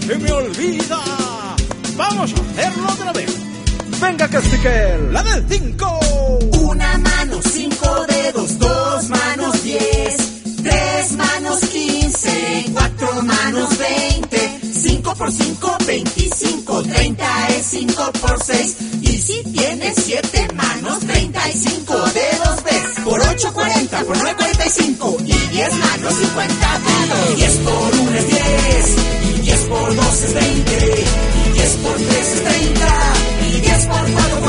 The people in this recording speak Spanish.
se me olvida. Vamos a hacerlo otra vez. Venga, Castiquel, la del 5. Una mano, 5 dedos, 2 manos, 10, 3 manos, 15, 4 manos, 20, 5 por 5, 25, 30 es 5 por 6. Y si tienes 7 manos, 35 dedos ves. Por 8, 40, por 9, 45. Y 10 manos, 50 dedos. 10 por 1 es 10. Y 10 por 2 es 20. Y 10 por 3 es 30. Y 10 por 4,